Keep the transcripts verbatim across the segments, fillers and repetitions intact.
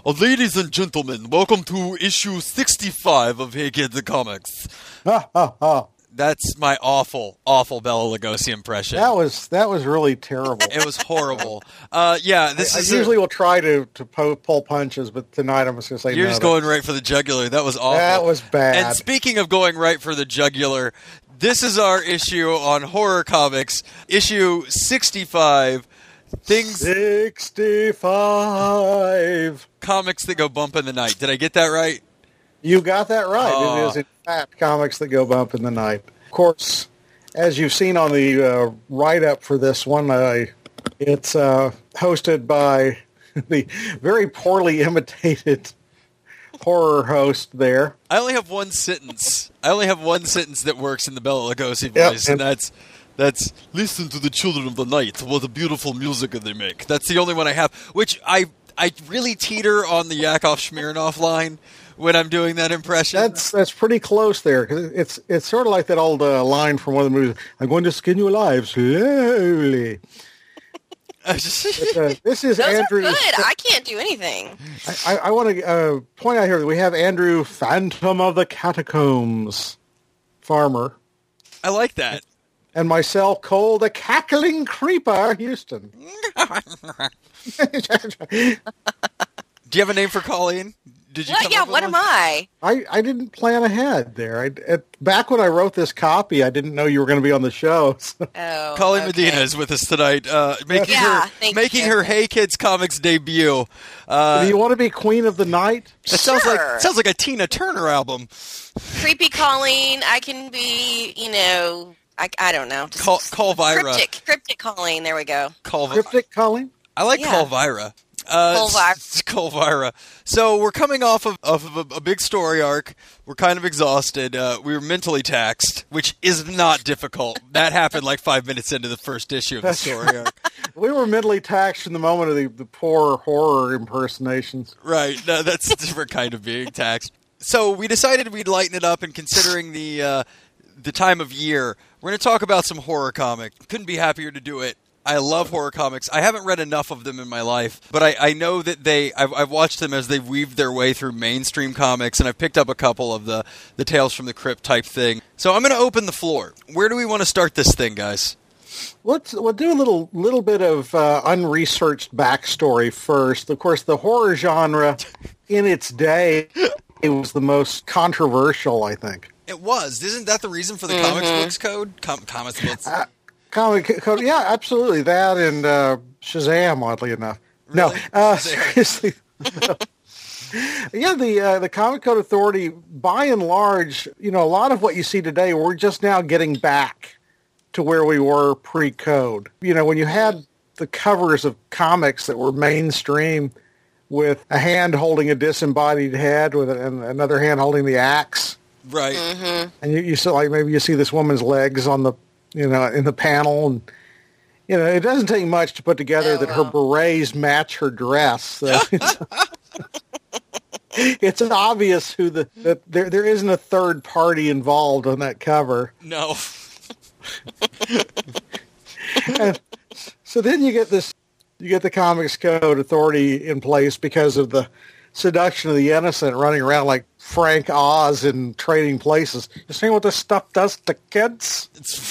Uh, ladies and gentlemen, welcome to issue sixty-five of Hey Kids and Comics. Ha ha ha. That's my awful, awful Bela Lugosi impression. That was that was really terrible. It was horrible. Uh, yeah, this I, is I usually a, will try to, to po- pull punches, but tonight I'm just going to say You're no. just going right for the jugular. That was awful. That was bad. And speaking of going right for the jugular, this is our issue on horror comics, issue sixty-five. Things sixty-five. Comics that go bump in the night. Did I get that right? You got that right. Oh. It is, in fact, comics that go bump in the night. Of course, as you've seen on the uh, write-up for this one, uh, it's uh, hosted by the very poorly imitated horror host there. I only have one sentence. I only have one sentence that works in the Bela Lugosi Yep, voice, and- and that's that's listen to the children of the night. What a beautiful music they make. That's the only one I have. Which I I really teeter on the Yakov Smirnoff line when I'm doing that impression. That's that's pretty close there. 'Cause it's it's sort of like that old uh, line from one of the movies. I'm going to skin you alive slowly. But, uh, this is Those Andrew. are good. I can't do anything. I, I, I want to uh, point out here that we have Andrew Phantom of the Catacombs, Farmer, I like that. and myself, Cole the Cackling Creeper, Houston. Do you have a name for Colleen? Did you What? come Yeah, up with what one? am I? I, I didn't plan ahead there. I, at, back when I wrote this copy, I didn't know you were going to be on the show. So. Oh, Colleen okay. Medina is with us tonight, uh, making Yeah, her thank making you. her Hey Kids Comics debut. Uh, Do you want to be Queen of the Night? that sounds like Sure. sounds like a Tina Turner album. Creepy Colleen. I can be, you know, I, I don't know. Just Call, Colvira. Cryptic. Cryptic Colleen. There we go. Colvi- Cryptic Colleen? I like Yeah. Colvira. Uh, Colvira. it's Colvira. So we're coming off of, of a, a big story arc. We're kind of exhausted. Uh, we were mentally taxed, which is not difficult. That happened like five minutes into the first issue of the story arc. We were mentally taxed in the moment of the, the poor horror impersonations. Right. No, that's a different kind of being taxed. So we decided we'd lighten it up, and considering the uh, the time of year, we're going to talk about some horror comic. Couldn't be happier to do it. I love horror comics. I haven't read enough of them in my life, but I, I know that they. I've, I've watched them as they've weaved their way through mainstream comics, and I've picked up a couple of the the Tales from the Crypt type thing. So I'm going to open the floor. Where do we want to start this thing, guys? Let's we'll do a little little bit of uh, unresearched backstory first. Of course, the horror genre in its day it was the most controversial, I think. It was. Isn't that the reason for the comics books code? Com- comics books. Uh, comic code, yeah, absolutely. That and uh, Shazam, oddly enough. No, Really? uh, Shazam. seriously. Yeah, the uh, the Comic Code Authority, by and large, you know, a lot of what you see today, we're just now getting back to where we were pre-code. You know, when you had the covers of comics that were mainstream with a hand holding a disembodied head with a, and another hand holding the axe, Right. and you, you see, like, maybe you see this woman's legs on the, you know, in the panel, and you know, it doesn't take much to put together Oh, that her wow. berets match her dress. So it's, it's obvious who the that there there isn't a third party involved on that cover. No. And so then you get this, you get the Comics Code Authority in place because of the seduction of the innocent, running around like Frank Oz in Trading Places. You see what this stuff does to kids?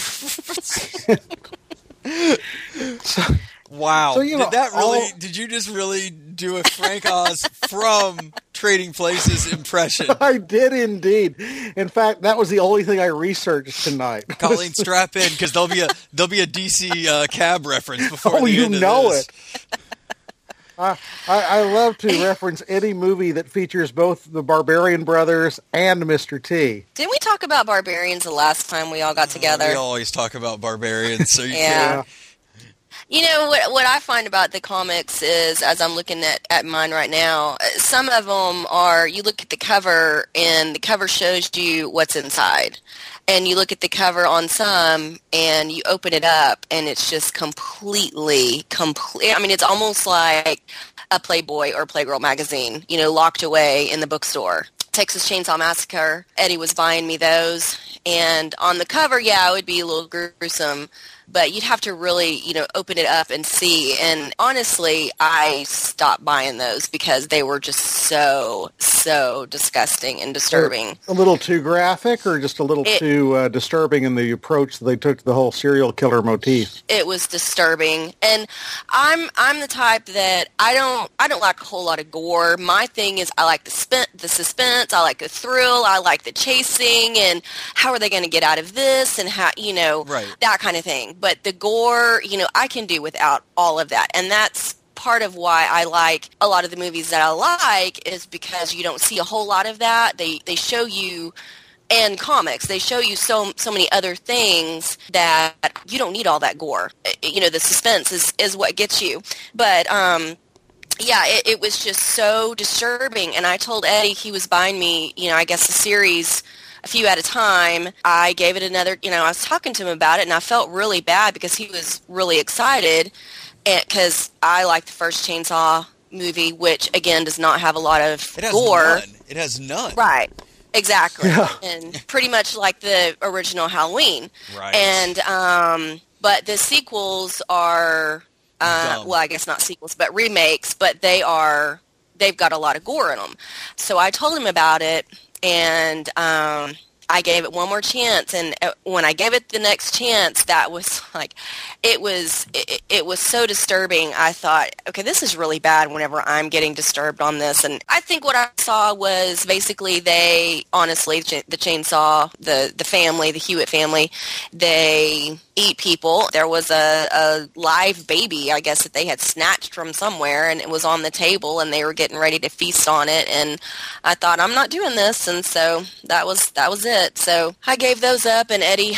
So, Wow. So, you know, did that really? all- Did you just really do a Frank Oz from Trading Places impression? I did indeed. In fact, that was the only thing I researched tonight. Colleen, strap in because there'll be a there'll be a D C uh, cab reference before Oh, the you end of know this. it. I, I, I love to reference any movie that features both the Barbarian Brothers and Mister T. Didn't we talk about barbarians the last time we all got together? We always talk about barbarians, so you Yeah. can't. You know, what what I find about the comics is, as I'm looking at, at mine right now, uh, some of them are, you look at the cover, and the cover shows you what's inside. And you look at the cover on some, and you open it up, and it's just completely, complete. I mean, it's almost like a Playboy or Playgirl magazine, you know, locked away in the bookstore. Texas Chainsaw Massacre, Eddie was buying me those. And on the cover, yeah, it would be a little gruesome. but you'd have to really, you know, open it up and see. And honestly, I stopped buying those because they were just so, so disgusting and disturbing. A little too graphic, or just a little It- too uh, disturbing in the approach that they took to the whole serial killer motif? It was disturbing, and I'm I'm the type that I don't I don't like a whole lot of gore. My thing is I like the spin, the suspense, I like the thrill, I like the chasing, and how are they going to get out of this, and how, you know, Right. that kind of thing. But the gore, you know, I can do without all of that, and that's part of why I like a lot of the movies that I like, is because you don't see a whole lot of that. They they show you. And comics, they show you so so many other things that you don't need all that gore. You know, the suspense is, is what gets you. But, um, yeah, it, it was just so disturbing. And I told Eddie, he was buying me, you know, I guess a series a few at a time. I gave it another, you know, I was talking to him about it, and I felt really bad because he was really excited because I like the first Chainsaw movie, which, again, does not have a lot of It has gore. none. It has none. Right. Exactly. Yeah. And pretty much like the original Halloween. Right. And um but the sequels are uh Dumb. well, I guess not sequels, but remakes, but they are they've got a lot of gore in them. So I told him about it, and um I gave it one more chance, and uh, when I gave it the next chance, that was like, it was it, it was so disturbing. I thought, okay, this is really bad whenever I'm getting disturbed on this. And I think what I saw was basically they, honestly, the chainsaw, the, the family, the Hewitt family, they eat people. There was a, a live baby, I guess, that they had snatched from somewhere, and it was on the table, and they were getting ready to feast on it. And I thought, I'm not doing this, and so that was that was it. So I gave those up, and Eddie,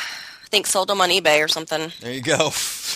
I think, sold them on eBay or something. There you go.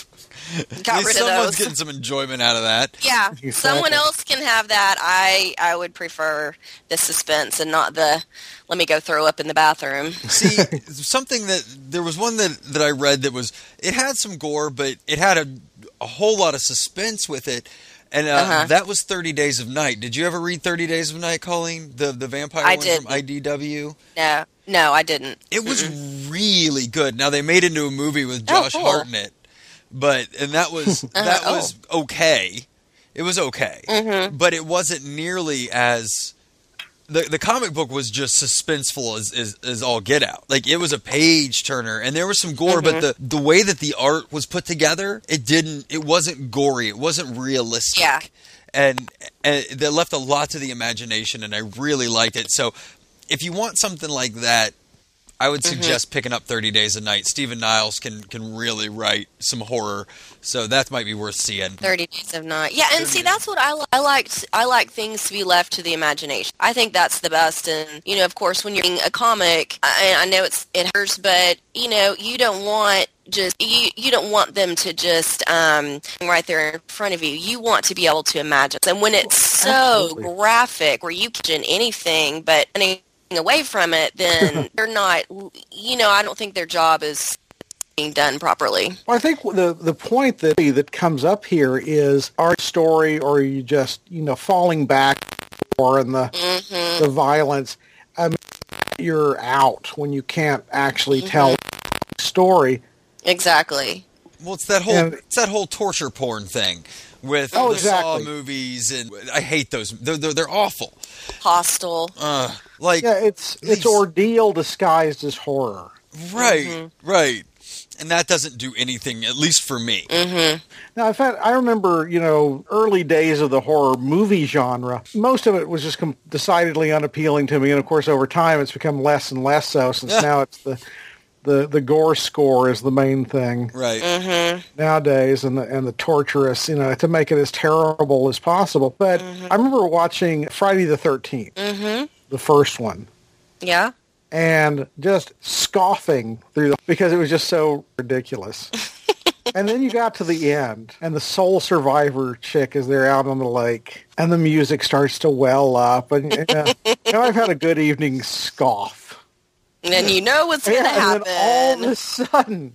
Got At least rid of someone's those. getting some enjoyment out of that. Yeah, Exactly. someone else can have that. I I would prefer the suspense and not the let me go throw up in the bathroom. See, something that there was one that, that I read that was, it had some gore, but it had a, a whole lot of suspense with it. And uh, Uh-huh. that was thirty Days of Night. Did you ever read thirty Days of Night, Colleen? The the vampire I one did. from I D W? No, no, I didn't. It was really good. Now, they made it into a movie with Oh, Josh cool. Hartnett. But, and that was, that oh. was okay. It was okay. Mm-hmm. But it wasn't nearly as... The, the comic book was just suspenseful as, as, as all get out. Like, it was a page turner, and there was some gore, Mm-hmm. but the, the way that the art was put together, it didn't, it wasn't gory. It wasn't realistic. Yeah. And, and that left a lot to the imagination, and I really liked it. So, if you want something like that, I would Mm-hmm. suggest picking up thirty Days a Night. Stephen Niles can, can really write some horror, so that might be worth seeing. Thirty Days of Night. Yeah, and see, that's what I li- I like. I like things to be left to the imagination. I think that's the best. And you know, of course, when you're reading a comic, I, I know it's it hurts, but you know, you don't want just you you don't want them to just um right there in front of you. You want to be able to imagine. And when it's so Absolutely. graphic, where you can anything but anything away from it, then they're not. You know, I don't think their job is being done properly. Well, I think the the point that that comes up here is our story, or are you just you know falling back, or in the Mm-hmm. the violence. I mean, you're out when you can't actually tell a story. Exactly. Well, it's that whole And- it's that whole torture porn thing with Oh, the Saw exactly. movies, and I hate those. They're they're, they're awful. Hostile. Uh, like Yeah, it's it's these- ordeal disguised as horror. right, Mm-hmm. right, and that doesn't do anything, at least for me. Mm-hmm. Now, in fact, I remember, you know, early days of the horror movie genre. Most of it was just com- decidedly unappealing to me, and of course, over time, it's become less and less so. Since now it's the the the gore score is the main thing Right. Mm-hmm. nowadays, and the and the torturous, you know, to make it as terrible as possible. But I remember watching Friday the thirteenth, Mm-hmm. the first one, Yeah. and just scoffing through the, because it was just so ridiculous. And then you got to the end, and the sole survivor chick is there out on the lake, and the music starts to well up, and you know, now I've had a good evening scoff. And then you know what's going to Yeah, and happen. then all of a sudden,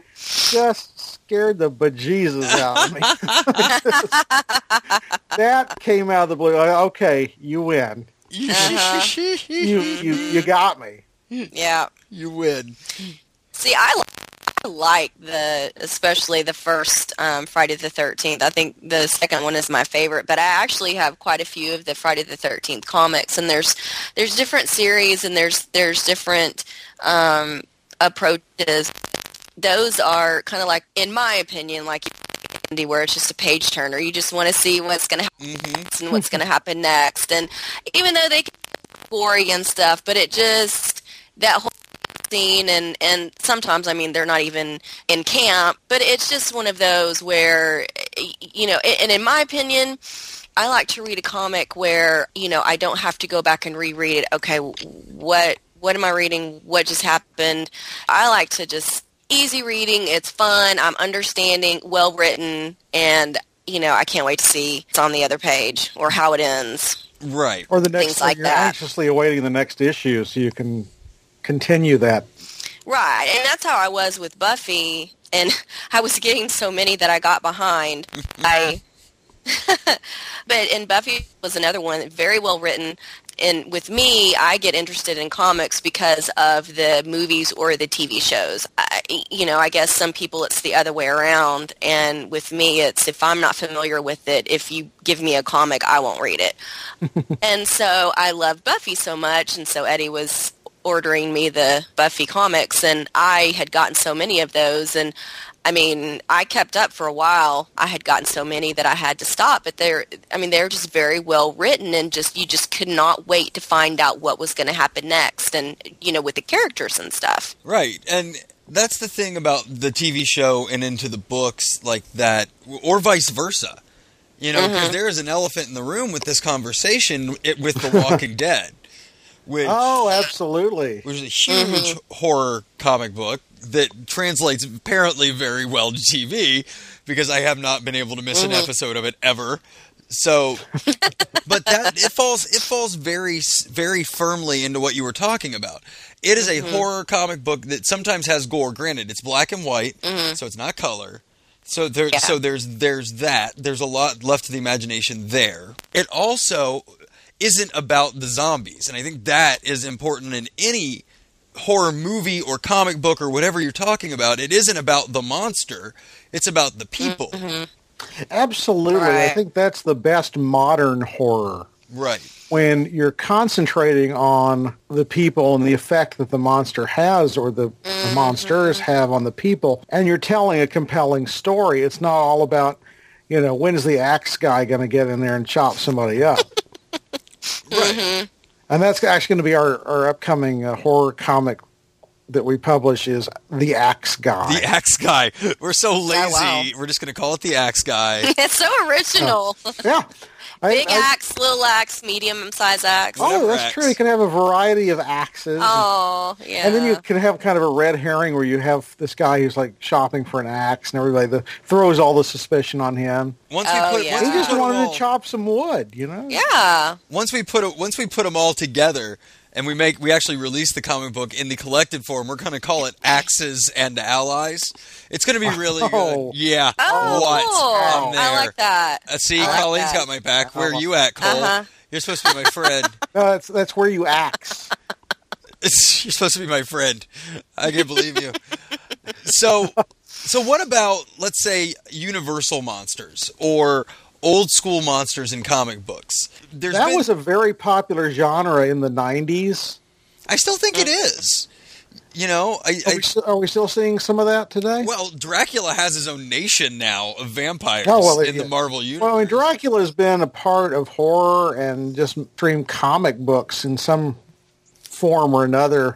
just scared the bejesus out of me. That came out of the blue. Like, okay, you win. Uh-huh. You you you got me. Yeah. You win. See, I like like the, especially the first um, Friday the thirteenth. I think the second one is my favorite, but I actually have quite a few of the Friday the thirteenth comics, and there's there's different series and there's there's different um, approaches. Those are kind of like, in my opinion, like Andy, where it's just a page turner. You just want to see what's going to happen Mm-hmm. and what's going to happen next. And even though they can be gory and stuff, but it just, that whole scene, and, and sometimes, I mean, they're not even in camp, but it's just one of those where, you know, and in my opinion, I like to read a comic where, you know, I don't have to go back and reread it. Okay, what what am I reading? What just happened? I like to just, easy reading, it's fun, I'm understanding, well written, and, you know, I can't wait to see it's on the other page or how it ends. Right. Or the next Things like you're that. anxiously awaiting the next issue so you can continue that. Right, and that's how I was with Buffy, and I was getting so many that I got behind. I, but and Buffy was another one, very well written. And with me, I get interested in comics because of the movies or the T V shows. I, you know, I guess some people it's the other way around. And with me, it's if I'm not familiar with it, if you give me a comic, I won't read it. And so I love Buffy so much. And so Eddie was ordering me the Buffy comics, and I had gotten so many of those. And I mean, I kept up for a while. I had gotten so many that I had to stop, but they're, I mean, they're just very well written, and just, you just could not wait to find out what was going to happen next, and, you know, with the characters and stuff. Right. And that's the thing about the T V show and into the books like that, or vice versa. You know, because Mm-hmm. there is an elephant in the room with this conversation it, with The Walking Dead. Which, Oh, absolutely. which is a huge Mm-hmm. horror comic book that translates apparently very well to T V, because I have not been able to miss Mm-hmm. an episode of it ever. So, but that it falls it falls very very firmly into what you were talking about. It is a Mm-hmm. horror comic book that sometimes has gore. Granted, it's black and white, so it's not color. So there, Mm-hmm. Yeah. so there's there's that. There's a lot left to the imagination there. It also isn't about the zombies, and I think that is important in any horror movie or comic book or whatever you're talking about. It isn't about the monster, it's about the people. Mm-hmm. Absolutely. I Right. think that's the best modern horror. Right. When you're concentrating on the people and the effect that the monster has, or the, the monsters have on the people, and you're telling a compelling story. It's not all about, you know, when's the axe guy going to get in there and chop somebody up? Right. And that's actually going to be our, our upcoming uh, horror comic that we publish, is The Axe Guy. The Axe Guy. We're so lazy. wow. We're just going to call it the Axe Guy. It's so original. Yeah. I- Big I- axe, little axe, medium-sized axe. Oh, Whatever that's axe. true. You can have a variety of axes. Oh, yeah. And then you can have kind of a red herring where you have this guy who's like shopping for an axe, and everybody that throws all the suspicion on him. Once Oh, we put, yeah. once He we just put 'em wanted all, to chop some wood, you know? Yeah. once we put it, once we put them all together, and we make we actually release the comic book in the collected form, we're going to call it Axes and Allies. It's going to be really Oh. good. Yeah. Oh, What's on there? I like that. Uh, see, I like Colleen's that. got my back. Where are you at, Cole? Uh-huh. You're supposed to be my friend. No, that's that's where you axe. It's- You're supposed to be my friend. I can't believe you. So, so what about, let's say, universal monsters or old school monsters in comic books? There's That been, was a very popular genre in the nineties. I still think it is. You know, I, Are I we, st- are we still seeing some of that today? well, Dracula has his own nation now of vampires Oh, well, in yeah. the Marvel universe. Well, I mean, Dracula has been a part of horror and just stream comic books in some form or another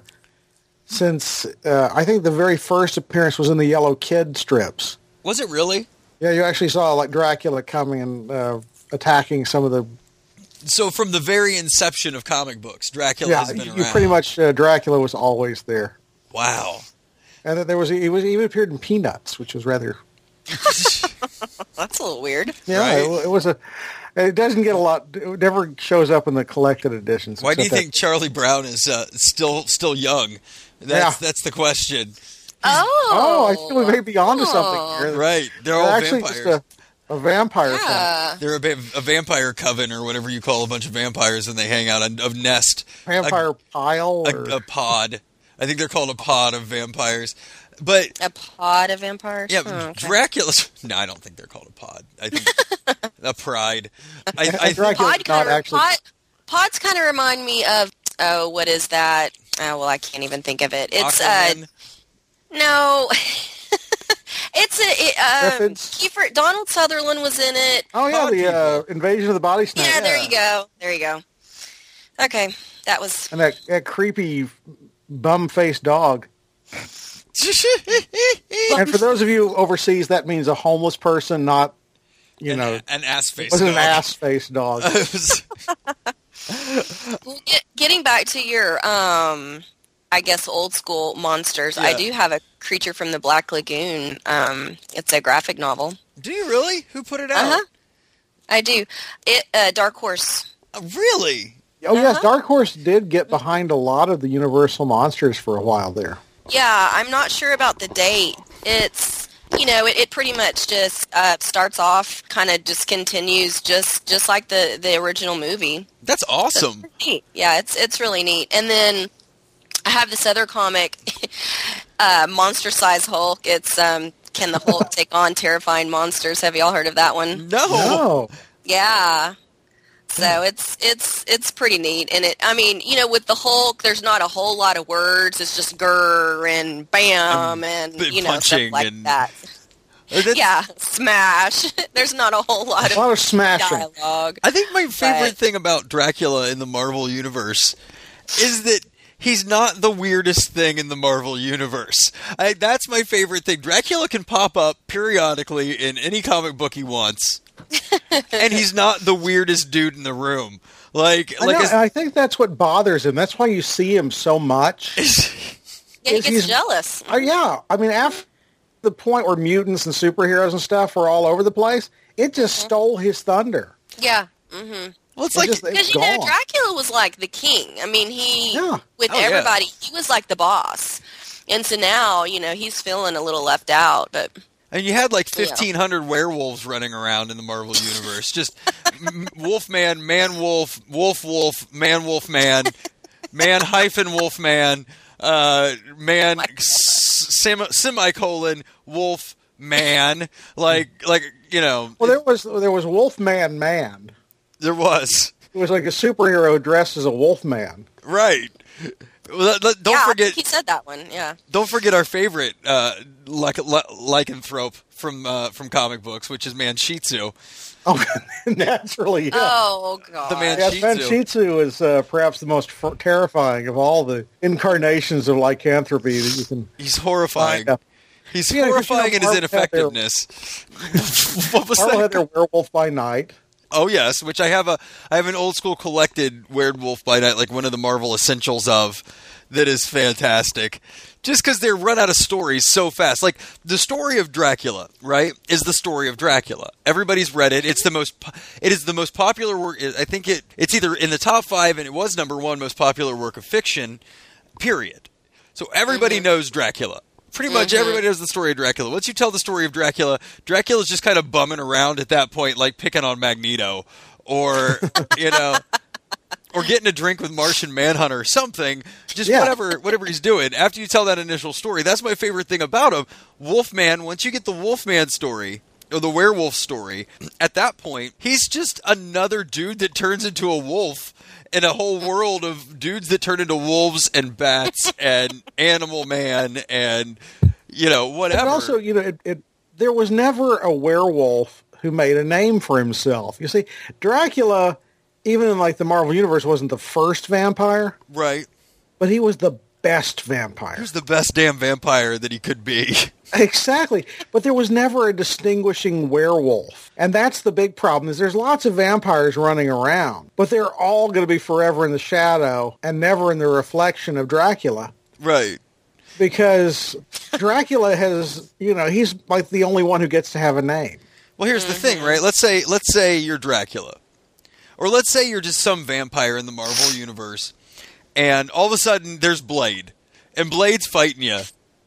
since, uh, I think the very first appearance was in the Yellow Kid strips. Was it really? Yeah, you actually saw like Dracula coming and uh, attacking some of the. So from the very inception of comic books, Dracula Yeah, has been you around. pretty much uh, Dracula was always there, Wow. and that there was he was he even appeared in Peanuts, which was rather That's a little weird. yeah. Right. It, it was a. It doesn't get a lot. It never shows up in the collected editions. Why do you except think Charlie Brown is uh, still still young? That's Yeah. that's the question. Oh. Oh, I think we may be onto Oh. something here. Right. They're They're all actually vampires. just a, a vampire thing. Yeah. They're a, va- a vampire coven or whatever you call a bunch of vampires when they hang out on a nest. Vampire pile. A, Or, a, a pod. I think they're called a pod of vampires. But A pod of vampires? yeah, Oh, okay. Dracula's. No, I don't think they're called a pod. I think a pride. I, I think Dracula- Pod not kind of actually- pod, pods kind of remind me of oh, what is that? Oh, well, I can't even think of it. It's uh, Aquaman. no, it's a it, um, Griffin's? Kiefer Donald Sutherland was in it. Oh yeah, Pod the uh, invasion of the body snake. Yeah, there you go, there you go. Okay, that was And that, that creepy bum-faced dog. And for those of you overseas, that means a homeless person, not, you an, know, an ass face. it wasn't an ass-faced dog. well, get, getting back to your um, I guess old school monsters. I Yeah. do have a Creature from the Black Lagoon. Um, it's a graphic novel. Do you really? Who put it out? Uh huh. I do. It uh, Dark Horse. Uh, really? Oh yes, Uh-huh. Dark Horse did get behind a lot of the Universal monsters for a while there. Yeah, I'm not sure about the date. It's you know, it, it pretty much just uh, starts off, kind of just continues, just just like the, the original movie. That's awesome. Neat. Yeah, it's it's really neat. And then I have this other comic, uh, Monster Size Hulk. It's um, Can the Hulk Take on Terrifying Monsters? Have y'all heard of that one? No. No. Yeah. So it's it's it's pretty neat, and it. I mean, you know, with the Hulk, there's not a whole lot of words. It's just grr and bam and, bit you know, stuff punching like and- that. Uh, that's- Yeah, smash. There's not a whole lot A of lot of smashing. dialogue. I think my favorite But- thing about Dracula in the Marvel Universe is that he's not the weirdest thing in the Marvel Universe. I, that's my favorite thing. Dracula can pop up periodically in any comic book he wants, and he's not the weirdest dude in the room. Like, I, like know, a- and I think that's what bothers him. That's why you see him so much. Yeah, he Is gets he's- jealous. Oh yeah, I mean, after the point where mutants and superheroes and stuff were all over the place, it just stole his thunder. Yeah. Mm-hmm. well, it's It like just- Because, it's you know, gone. Dracula was like the king. I mean, he, Yeah. with Oh, yeah. everybody, he was like the boss. And so now, you know, he's feeling a little left out, but... and you had like Yeah. fifteen hundred werewolves running around in the Marvel Universe. Just m- Wolfman, Man Wolf, Wolf Wolf, Man Wolf Man, Man hyphen Wolf Man, uh, Man s- sem- semicolon Wolf Man. Like, like you know, Well, there was there was Wolfman Man. there was. It was like a superhero dressed as a Wolfman. Right. Well, let- let- don't yeah, I forget. think he said that one, yeah. Don't forget our favorite uh, lyc- ly- lycanthrope from uh, from comic books, which is Manchitsu. Oh, naturally. Yeah. Oh, God. The man- Yes, Manchitsu. Manchitsu is uh, perhaps the most f- terrifying of all the incarnations of lycanthropy that you can He's horrifying. find. Uh, He's Yeah, 'cause, you know, horrifying in his Marvel had their- ineffectiveness. What was Marvel that? had their Werewolf by Night. Oh yes, which I have a I have an old school collected Werewolf by Night, like one of the Marvel essentials of, that is fantastic. Just because they're run out of stories so fast. Like the story of Dracula, right, is the story of Dracula. Everybody's read it. It's the most. po- It is the most popular work. I think it. It's either in the top five, and it was number one most popular work of fiction. Period. So everybody knows Dracula. Pretty much everybody knows the story of Dracula. Once you tell the story of Dracula, Dracula's just kind of bumming around at that point, like picking on Magneto, or you know, or getting a drink with Martian Manhunter or something. Just Yeah. whatever, whatever he's doing. After you tell that initial story, that's my favorite thing about him. Wolfman. Once you get the Wolfman story or the werewolf story, at that point, he's just another dude that turns into a wolf. In a whole world of dudes that turn into wolves and bats and Animal Man and, you know, whatever. And also, you know, it, it, there was never a werewolf who made a name for himself. You see, Dracula, even in like the Marvel Universe, wasn't the first vampire, Right. but he was the best vampire. Who's the best damn vampire that he could be? Exactly. But there was never a distinguishing werewolf. And that's the big problem is there's lots of vampires running around, but they're all going to be forever in the shadow and never in the reflection of Dracula. Right. Because Dracula has, you know, he's like the only one who gets to have a name. Well, here's the thing, right? Let's say let's say you're Dracula. Or let's say you're just some vampire in the Marvel universe and all of a sudden there's Blade and Blade's fighting you.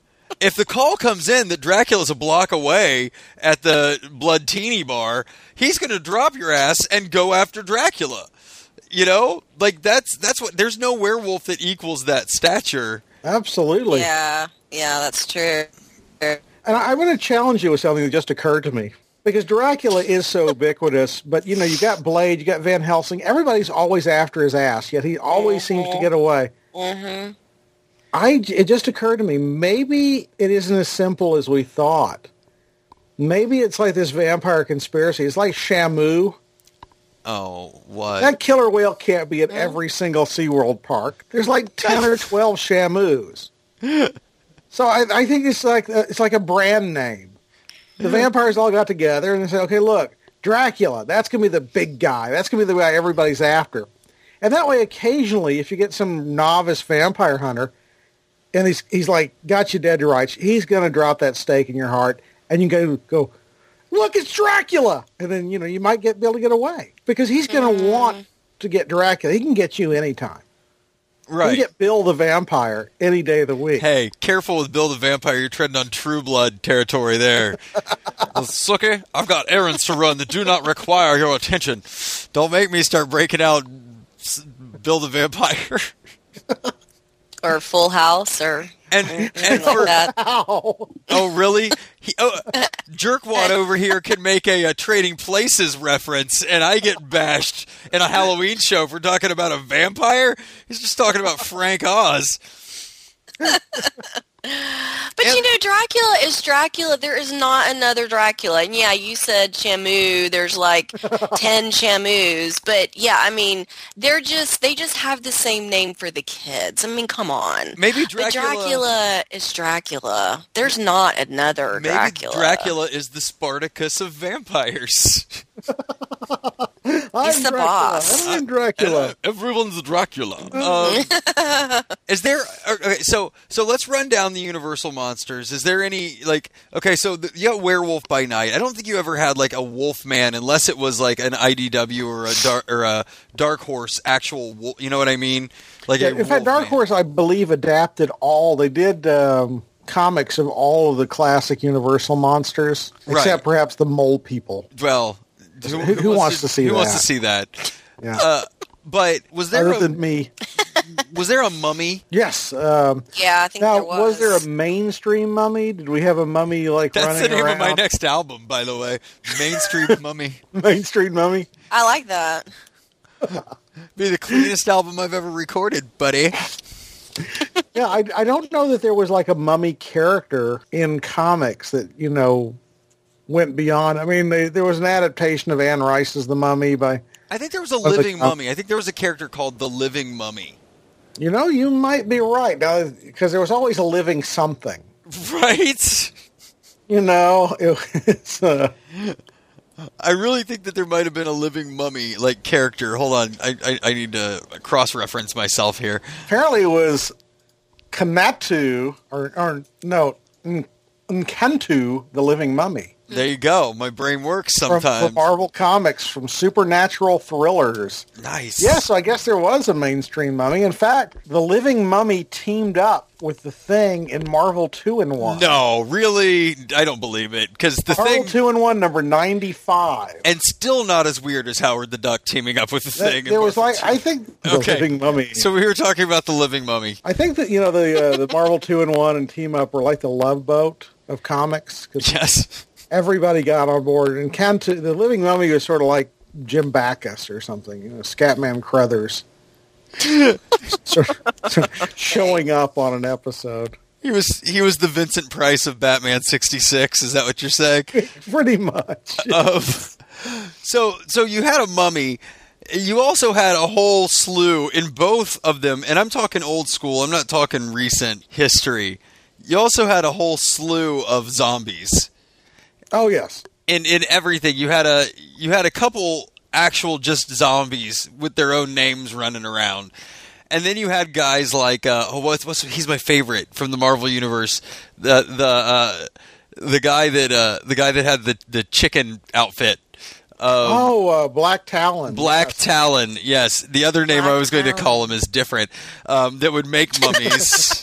If the call comes in that Dracula's a block away at the Blood Teeny bar, he's going to drop your ass and go after Dracula. You know? Like that's that's what there's no werewolf that equals that stature Absolutely. Yeah, yeah, that's true. And I- I'm going to challenge you with something that just occurred to me. Because Dracula is so ubiquitous, but, you know, you got Blade, you got Van Helsing. Everybody's always after his ass, yet he always Mm-hmm. seems to get away. Mm-hmm. I, it just occurred to me, maybe it isn't as simple as we thought. Maybe it's like this vampire conspiracy. It's like Shamu. Oh, what? That killer whale can't be at every single SeaWorld park. There's like ten or twelve Shamus. So I, I think it's like it's like a brand name. The vampires all got together and they said, okay, look, Dracula, that's going to be the big guy. That's going to be the guy everybody's after. And that way, occasionally, if you get some novice vampire hunter, and he's he's like, got you dead to rights, he's going to drop that stake in your heart, and you go, go, look, it's Dracula! And then, you know, you might get be able to get away. Because he's going to mm. want to get Dracula. He can get you anytime. Right. You can get Bill the Vampire any day of the week. Hey, careful with Bill the Vampire. You're treading on True Blood territory there. Well, Sookie, I've got errands to run that do not require your attention. Don't make me start breaking out Bill the Vampire. Or Full House, or and and like for that. Ow. Oh really? He, oh, Jerkwad over here can make a, a Trading Places reference, and I get bashed in a Halloween show for talking about a vampire. He's just talking about Frank Oz. But you know, Dracula is Dracula. There is not another Dracula. And yeah, you said Shamu. There's like ten Shamus. But yeah, I mean, they're just they just have the same name for the kids. I mean, come on. Maybe But Dracula. Dracula is Dracula. There's not another Maybe Dracula. Dracula is the Spartacus of vampires. I'm He's the Dracula. boss. I'm Dracula. Uh, everyone's Dracula. Um, is there? Okay, so so let's run down the Universal monsters. Is there any like? Okay, so the, you got Werewolf by Night. I don't think you ever had like a Wolfman, unless it was like an I D W or a dark or a Dark Horse actual. Wolf, you know what I mean? Like Yeah, a in fact, Dark Wolfman. Horse, I believe, adapted all. They did um, comics of all of the classic Universal monsters, Right. except perhaps the Mole People. Well, Who- who wants to see Who wants that? to see that? Yeah. Uh, but was there Other a, than me. was there a mummy? Yes. Um, Yeah, I think now, there was. there a mainstream mummy? Did we have a mummy like That's running the name around? of my next album, by the way. Mainstream Mummy. Mainstream mummy? I like that. Be the cleanest album I've ever recorded, buddy. Yeah, I, I don't know that there was like a mummy character in comics that, you know, went beyond. I mean, they, there was an adaptation of Anne Rice's The Mummy by, I think there was a the living com- mummy. I think there was a character called the Living Mummy. you know, you might be right. Now, because there was always a living something. Right? You know, it, it's, uh, I really think that there might have been a living mummy like character. Hold on, I I, I need to cross-reference myself here. apparently it was Kanatu, or, or no, N- Nkantu, the living mummy. There you go. My brain works From, sometimes. from Marvel Comics, from supernatural thrillers. Nice. Yes, so I guess there was a mainstream mummy. In fact, the living mummy teamed up with the Thing in Marvel two in one. No, really, I don't believe it because the Marvel thing, two in one, number ninety-five. and still not as weird as Howard the Duck teaming up with the That- thing. in there was Marvel like, two. I think, the Okay. living mummy. So we were talking about the living mummy. I think that, you know, the uh, the Marvel two in one and Team Up were like the Love Boat of comics. 'Cause Yes. everybody got on board. And Kantu, the living mummy was sort of like Jim Backus or something, you know, Scatman Crothers. sort of showing up on an episode. He was he was the Vincent Price of Batman sixty-six. Is that what you're saying? Pretty much. Of so so you had a mummy. You also had a whole slew in both of them, and I'm talking old school. I'm not talking recent history. You also had a whole slew of zombies. Oh, yes. In in everything, you had a you had a couple actual just zombies with their own names running around. And then you had guys like uh, oh, what's, what's he's my favorite from the Marvel universe, the the uh, the guy that uh, the guy that had the, the chicken outfit. Um, Oh, uh, Black Talon. Black yes. Talon, yes. The other name Black I was going to Talon. call him is different. Um, that would make mummies.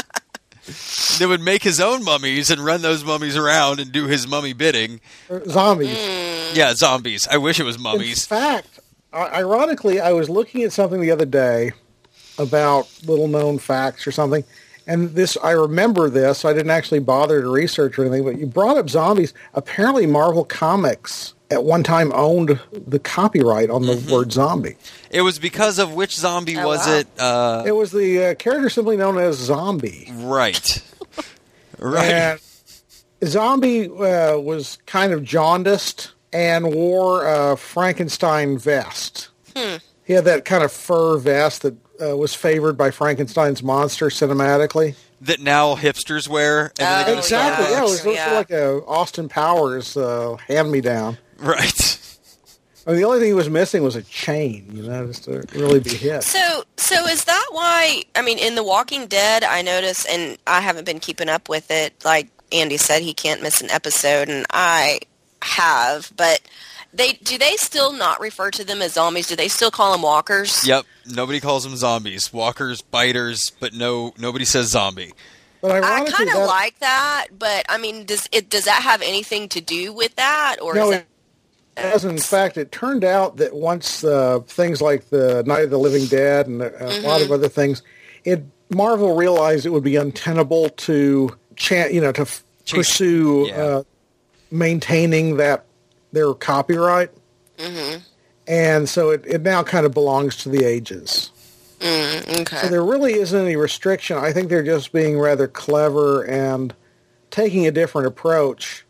That would make his own mummies and run those mummies around and do his mummy bidding. Uh, Zombies. Yeah, zombies. I wish it was In mummies. fact, i- ironically, I was looking at something the other day about little known facts or something, And this, I remember this. I didn't actually bother to research or anything, but you brought up zombies. Apparently, Marvel Comics at one time owned the copyright on the Mm-hmm. word zombie. It was because of which zombie Oh, was wow. it? Uh, It was the uh, character simply known as Zombie. right. Right. And Zombie uh, was kind of jaundiced and wore a Frankenstein vest. Hmm. He had that kind of fur vest that uh, was favored by Frankenstein's monster cinematically. That now hipsters wear. And then they go Oh, to Exactly. Starbucks. Yeah, it was, it was Yeah. like a Austin Powers uh, hand-me-down. Right. I mean, the only thing he was missing was a chain, you know, just to really be hit. So, so is that why? I mean, in The Walking Dead, I notice, and I haven't been keeping up with it. Like Andy said, he can't miss an episode, and I have. But they do they still not refer to them as zombies? Do they still call them walkers? Yep. Nobody calls them zombies. Walkers, biters, but no, nobody says zombie. But I ironically, kind of that, like that, but I mean, does it does that have anything to do with that, or No, is it doesn't. In fact, it turned out that once uh, things like the Night of the Living Dead and a, a Mm-hmm. lot of other things, it Marvel realized it would be untenable to, chan you know, to f- Chase- pursue yeah. uh, maintaining that their copyright, Mm-hmm. and so it, it now kind of belongs to the ages. Mm, okay. So there really isn't any restriction. I think they're just being rather clever and taking a different approach.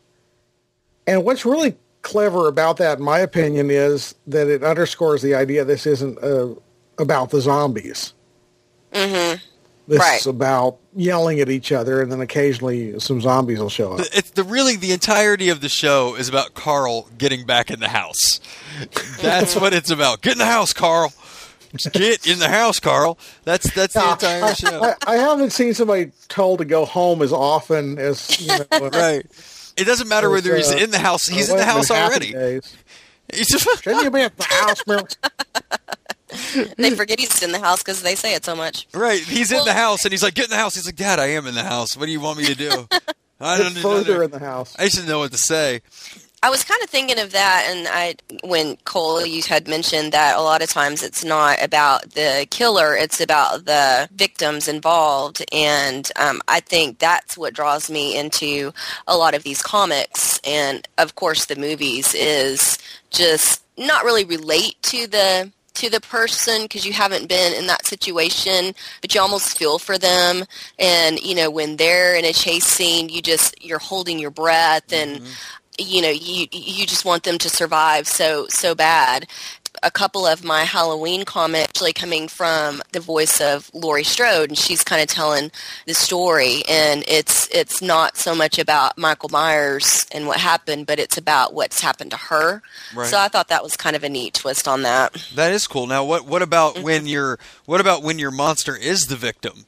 And what's really clever about that, in my opinion, is that it underscores the idea this isn't uh, about the zombies. Mm-hmm. This Right. is about yelling at each other, and then occasionally some zombies will show up. It's the really the entirety of the show is about Carl getting back in the house. That's what it's about. Get in the house, Carl. Just get in the house, Carl. That's that's the entire show. I, I haven't seen somebody told to go home as often as, you know, uh, Right. It doesn't matter as, whether he's uh, in the house. He's in well, the house been happy already. days. He's just, Shouldn't you be at the house, Milk? They forget he's in the house because they say it so much. right. He's in Well- the house, and he's like, get in the house. He's like, Dad, I am in the house. What do you want me to do? I Get don't further know. in the house. I just know what to say. I was kind of thinking of that, and I, when Cole, you had mentioned that a lot of times it's not about the killer, it's about the victims involved, and um, I think that's what draws me into a lot of these comics, and of course the movies, is just not really relate to the to the person because you haven't been in that situation, but you almost feel for them, and you know when they're in a chase scene, you just you're holding your breath and. Mm-hmm. You know, you you just want them to survive so so bad. A couple of my Halloween comics actually coming from the voice of Laurie Strode, and she's kind of telling the story. And it's it's not so much about Michael Myers and what happened, but it's about what's happened to her. Right. So I thought that was kind of a neat twist on that. That is cool. Now, what what about Mm-hmm. when your what about when your monster is the victim,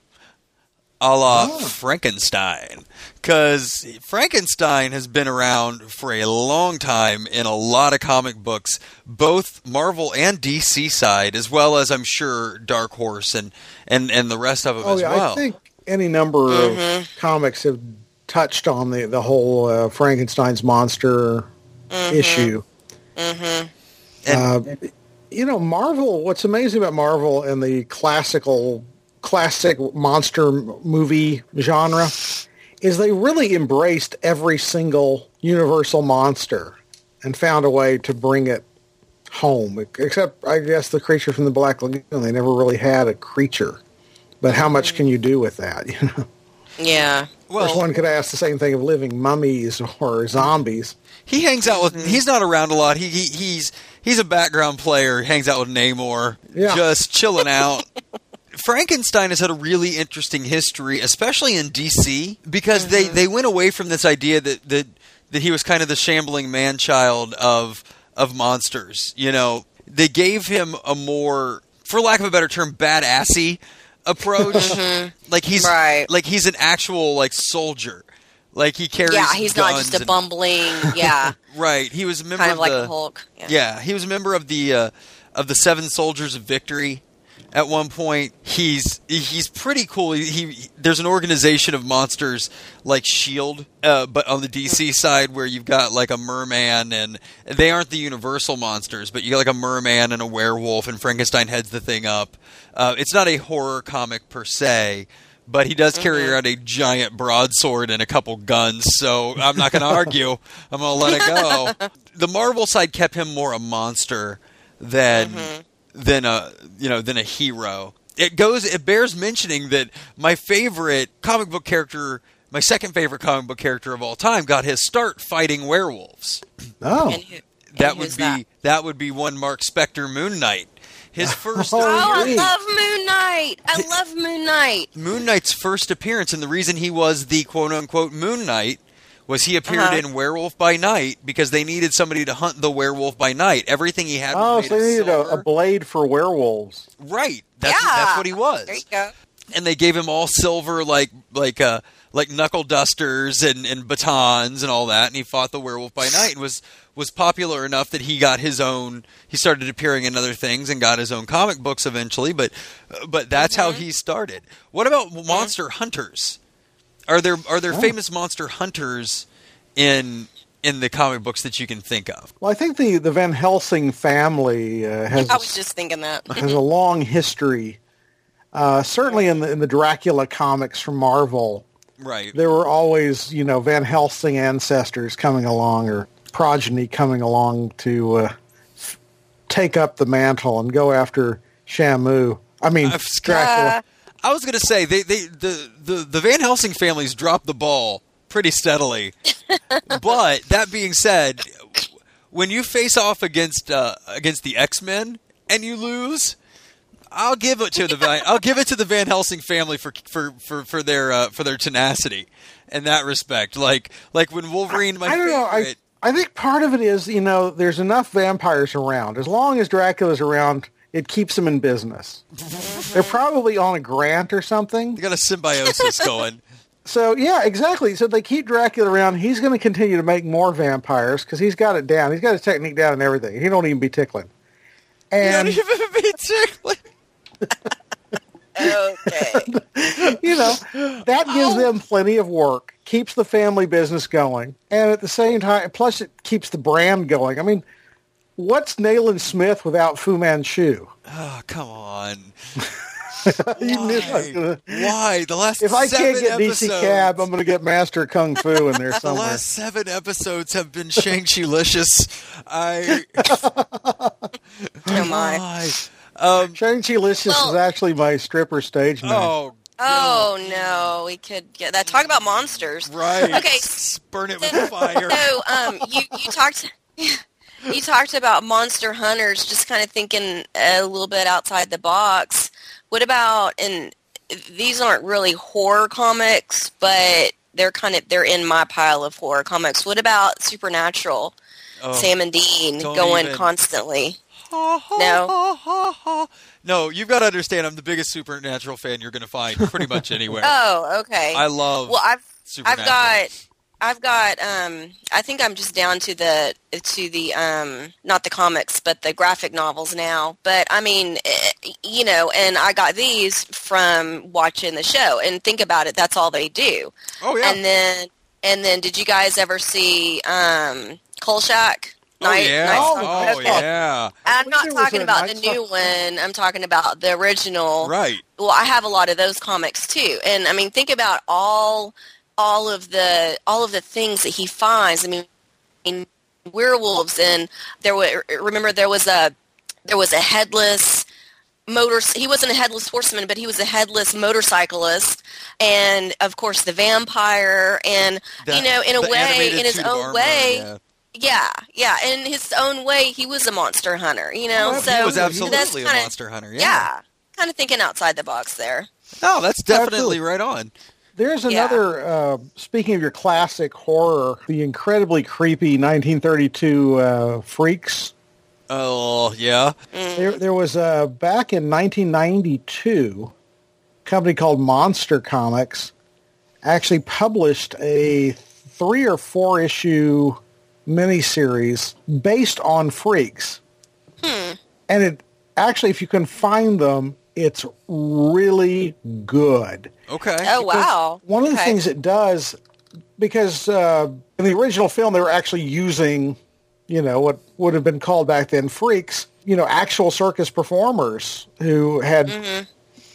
a la Oh. Frankenstein? Because Frankenstein has been around for a long time in a lot of comic books, both Marvel and D C side, as well as I'm sure Dark Horse and and, and the rest of them Oh, as yeah, well. I think any number Mm-hmm. of comics have touched on the, the whole uh, Frankenstein's monster Mm-hmm. issue. And- Uh, you know, Marvel, what's amazing about Marvel and the classical, classic monster m- movie genre is they really embraced every single universal monster and found a way to bring it home. Except, I guess, the creature from the Black Lagoon, they never really had a creature. But how much can you do with that? You know, Yeah. of course, well, one could ask the same thing of living mummies or zombies. he hangs out with. He's not around a lot. He, he he's he's a background player. Hangs out with Namor, Yeah. just chilling out. Frankenstein has had a really interesting history, especially in D C, because they, they went away from this idea that, that that he was kind of the shambling man-child of of monsters. You know, they gave him a more, for lack of a better term, badassy approach. Like he's Right. like he's an actual like soldier. Like he carries. Yeah, he's not just guns a and- bumbling, yeah, Right, he was a member kind of like the, the Hulk. Yeah. Yeah, he was a member of the uh, of the Seven Soldiers of Victory. At one point, he's he's pretty cool. He, he there's an organization of monsters like Shield, uh, but on the D C side, where you've got like a merman, and they aren't the universal monsters, but you got like a merman and a werewolf, and Frankenstein heads the thing up. Uh, it's not a horror comic per se, but he does carry Mhm. around a giant broadsword and a couple guns, so I'm not going to argue. I'm going to let it go. The Marvel side kept him more a monster than Mhm. than a you know than a hero. It goes. It bears mentioning that my favorite comic book character, my second favorite comic book character of all time, got his start fighting werewolves. Oh, And who, and That would who's be that? that would be one Mark Spector Moon Knight. His first Oh, Oh, I Sweet. love Moon Knight. I love Moon Knight. Moon Knight's first appearance, and the reason he was the quote unquote Moon Knight was he appeared Uh-huh. in Werewolf by Night because they needed somebody to hunt the werewolf by night. Everything he had was oh, made so of they needed a, silver. a blade for werewolves. Right. That's, Yeah. that's what he was. There you go. And they gave him all silver, like like uh, like knuckle dusters and, and batons and all that. And he fought the werewolf by night and was was popular enough that he got his own. He started appearing in other things and got his own comic books eventually. But uh, but that's how Mhm. he started. What about monster hunters? Are there are there Oh. famous monster hunters in in the comic books that you can think of? Well, I think the, the Van Helsing family uh, has I was just thinking that. has a long history. Uh, certainly in the in the Dracula comics from Marvel, Right. there were always, you know, Van Helsing ancestors coming along or progeny coming along to uh, f- take up the mantle and go after Shamu. I mean, I've- Dracula. I was going to say they, they the, the the Van Helsing families dropped the ball pretty steadily. But that being said, when you face off against uh, against the X-Men and you lose, I'll give it to the Van, I'll give it to the Van Helsing family for for for, for their uh, for their tenacity in that respect. Like like when Wolverine, my I don't know. I, favorite, I think part of it is, you know, there's enough vampires around. As long as Dracula's around, it keeps them in business. They're probably on a grant or something. they got a symbiosis going. So, yeah, exactly. So they keep Dracula around. He's going to continue to make more vampires because he's got it down. He's got his technique down and everything. He don't even be tickling. Not And, even be tickling. Okay. you know, that gives them plenty of work, keeps the family business going, and at the same time, plus it keeps the brand going. I mean, what's Nayland Smith without Fu Manchu? Oh, come on. You knew I was Why? gonna- Why? The last If I seven can't get D C episodes, Cab, I'm going to get Master Kung Fu in there the somewhere. last seven episodes have been Shang-Chi-licious. I Oh my. Why? Um, Shang-Chi Licious Well- is actually my stripper stage name. oh, Oh no, we could get that. Talk about monsters. right. Okay. S- Burn it with fire. So, um, you you talked you talked about monster hunters. Just kind of thinking a little bit outside the box. What about, and these aren't really horror comics, but they're kind of they're in my pile of horror comics. What about Supernatural? Oh, Sam and Dean don't going even. constantly. ha, ha, No. ha, ha, ha. No, you've got to understand. I'm the biggest Supernatural fan you're going to find pretty much anywhere. Oh, okay. I love well, I've I've Supernatural. got I've got um I think I'm just down to the to the um not the comics but the graphic novels now. But I mean, eh, you know, and I got these from watching the show, and think about it, that's all they do. Oh yeah. And then and then did you guys ever see um Kolchak? oh Night- yeah. Night Oh, Song? Oh okay. yeah. I'm I not think there was talking a about the Night new Song- one. I'm talking about the original. Right. Well, I have a lot of those comics too, and I mean, think about all, all of the, all of the things that he finds. I mean, in werewolves, and there were. Remember, there was a, there was a headless motor. He wasn't a headless horseman, but he was a headless motorcyclist, and of course, the vampire, and That- you know, in a the way, animated in his suit of own armor, way. yeah. Yeah, yeah. In his own way, he was a monster hunter, you know. Oh, so He was that's absolutely a kinda- monster hunter. Yeah. Yeah, kind of thinking outside the box there. No, that's definitely Absolutely. right on. There's Yeah. another, uh, speaking of your classic horror, the incredibly creepy nineteen thirty-two uh, Freaks. Oh yeah. There, there was, uh, back in nineteen ninety-two, a company called Monster Comics actually published a three or four issue miniseries based on Freaks. Hmm. And it actually, if you can find them, it's really good. Okay. Oh wow! One of the Okay. things it does, because uh, in the original film they were actually using, you know, what would have been called back then freaks, you know, actual circus performers who had Mm-hmm.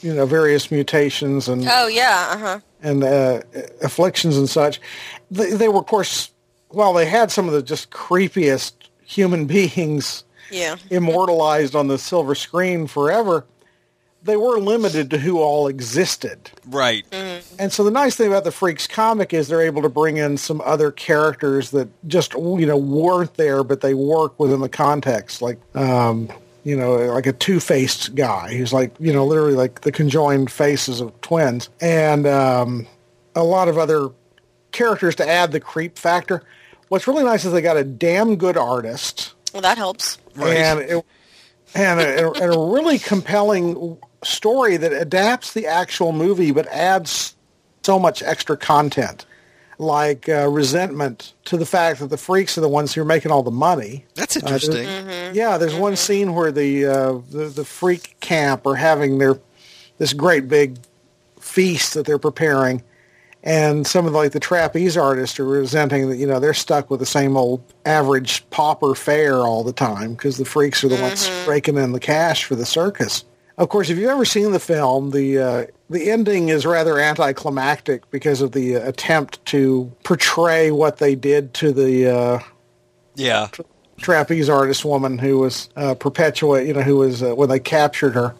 you know, various mutations and Oh yeah, uh huh. and uh, afflictions and such. They, they were, of course, while they had some of the just creepiest human beings Yeah. immortalized on the silver screen forever, they were limited to who all existed. Right. And so the nice thing about the Freaks comic is they're able to bring in some other characters that just, you know, weren't there, but they work within the context. Like, um, you know, like a two-faced guy who's like, you know, literally like the conjoined faces of twins. And um, a lot of other characters to add the creep factor. What's really nice is they got a damn good artist. Well, that helps. Right. And it, and, a, and a really compelling story that adapts the actual movie but adds so much extra content, like uh, resentment to the fact that the Freaks are the ones who are making all the money. That's interesting. Uh, there's- yeah, there's one scene where the, uh, the the Freak camp are having their this great big feast that they're preparing, and some of the, like the trapeze artists are resenting that, you know, they're stuck with the same old average pauper fare all the time because the Freaks are the ones raking in the cash for the circus. Of course, if you've ever seen the film, the uh, the ending is rather anticlimactic because of the uh, attempt to portray what they did to the uh, Yeah. trapeze artist woman who was uh, Perpetua, you know, who was uh, when they captured her,